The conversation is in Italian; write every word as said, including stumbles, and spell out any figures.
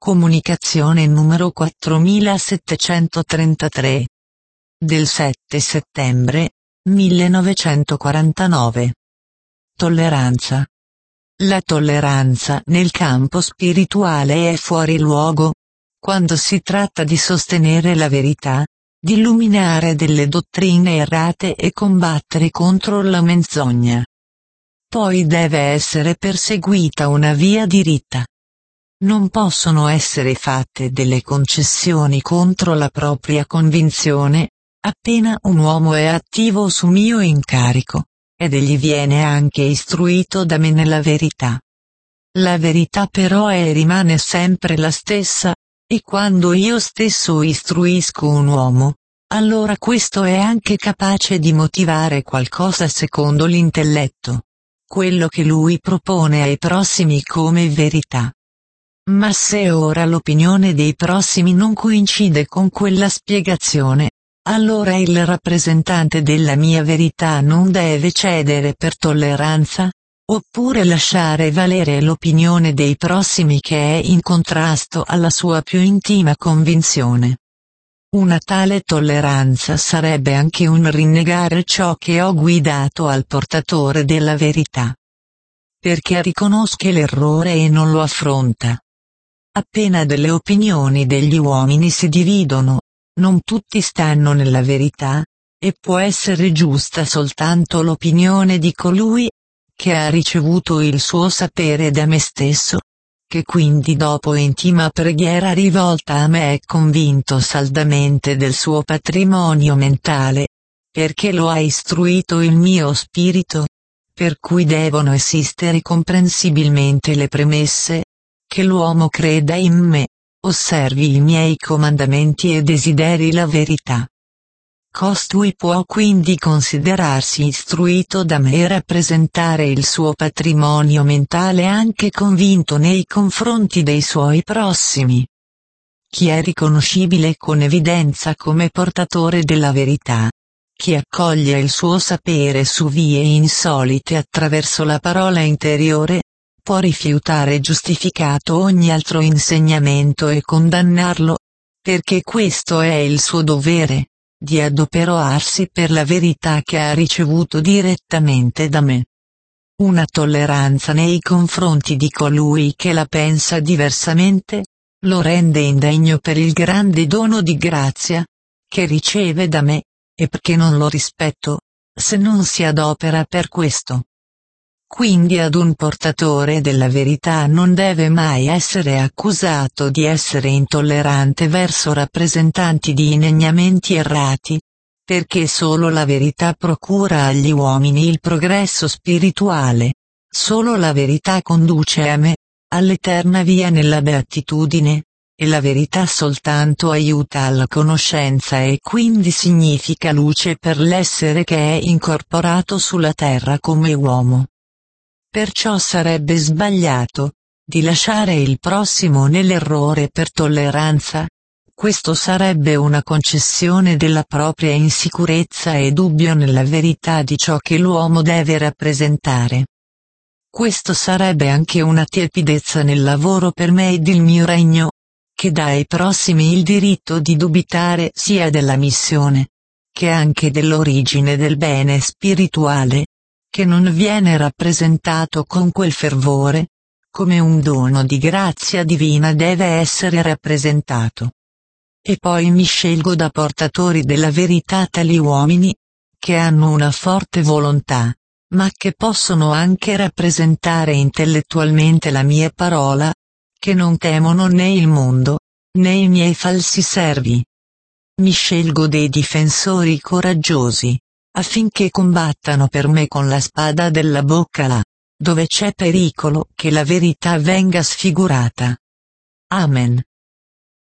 Comunicazione numero quattromilasettecentotrentatré. Del sette settembre, millenovecentoquarantanove. Tolleranza. La tolleranza nel campo spirituale è fuori luogo, quando si tratta di sostenere la verità, di illuminare delle dottrine errate e combattere contro la menzogna. Poi deve essere perseguita una via diritta. Non possono essere fatte delle concessioni contro la propria convinzione, appena un uomo è attivo su mio incarico, ed egli viene anche istruito da me nella verità. La verità però è e rimane sempre la stessa, e quando io stesso istruisco un uomo, allora questo è anche capace di motivare qualcosa secondo l'intelletto, quello che lui propone ai prossimi come verità. Ma se ora l'opinione dei prossimi non coincide con quella spiegazione, allora il rappresentante della mia verità non deve cedere per tolleranza, oppure lasciare valere l'opinione dei prossimi che è in contrasto alla sua più intima convinzione. Una tale tolleranza sarebbe anche un rinnegare ciò che ho guidato al portatore della verità. Perché riconosce l'errore e non lo affronta. Appena delle opinioni degli uomini si dividono, non tutti stanno nella verità, e può essere giusta soltanto l'opinione di colui che ha ricevuto il suo sapere da me stesso, che quindi dopo intima preghiera rivolta a me è convinto saldamente del suo patrimonio mentale, perché lo ha istruito il mio spirito, per cui devono esistere comprensibilmente le premesse, che l'uomo creda in me, osservi i miei comandamenti e desideri la verità. Costui può quindi considerarsi istruito da me e rappresentare il suo patrimonio mentale anche convinto nei confronti dei suoi prossimi. Chi è riconoscibile con evidenza come portatore della verità, chi accoglie il suo sapere su vie insolite attraverso la parola interiore, può rifiutare giustificato ogni altro insegnamento e condannarlo, perché questo è il suo dovere, di adoperarsi per la verità che ha ricevuto direttamente da me. Una tolleranza nei confronti di colui che la pensa diversamente, lo rende indegno per il grande dono di grazia, che riceve da me, e perché non lo rispetto, se non si adopera per questo. Quindi ad un portatore della verità non deve mai essere accusato di essere intollerante verso rappresentanti di insegnamenti errati, perché solo la verità procura agli uomini il progresso spirituale, solo la verità conduce a me, all'eterna via nella beatitudine, e la verità soltanto aiuta alla conoscenza e quindi significa luce per l'essere che è incorporato sulla terra come uomo. Perciò sarebbe sbagliato, di lasciare il prossimo nell'errore per tolleranza, questo sarebbe una concessione della propria insicurezza e dubbio nella verità di ciò che l'uomo deve rappresentare. Questo sarebbe anche una tiepidezza nel lavoro per me ed il mio regno, che dà ai prossimi il diritto di dubitare sia della missione, che anche dell'origine del bene spirituale, che non viene rappresentato con quel fervore, come un dono di grazia divina deve essere rappresentato. E poi mi scelgo da portatori della verità tali uomini, che hanno una forte volontà, ma che possono anche rappresentare intellettualmente la mia parola, che non temono né il mondo, né i miei falsi servi. Mi scelgo dei difensori coraggiosi, affinché combattano per me con la spada della bocca là, dove c'è pericolo che la verità venga sfigurata. Amen.